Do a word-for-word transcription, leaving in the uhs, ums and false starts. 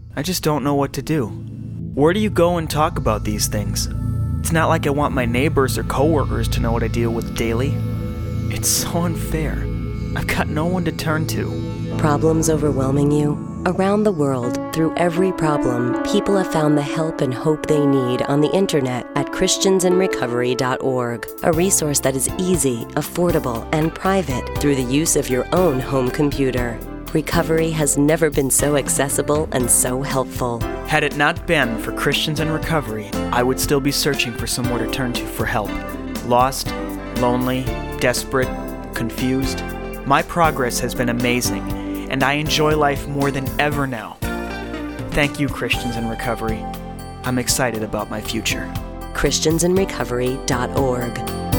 I just don't know what to do. Where do you go and talk about these things? It's not like I want my neighbors or coworkers to know what I deal with daily. It's so unfair. I've got no one to turn to. Problems overwhelming you? Around the world, through every problem, people have found the help and hope they need on the internet at Christians in Recovery dot org, a resource that is easy, affordable, and private through the use of your own home computer. Recovery has never been so accessible and so helpful. Had it not been for Christians in Recovery, I would still be searching for somewhere to turn to for help. Lost, lonely, desperate, confused. My progress has been amazing, and I enjoy life more than ever now. Thank you, Christians in Recovery. I'm excited about my future. Christians in Recovery dot org.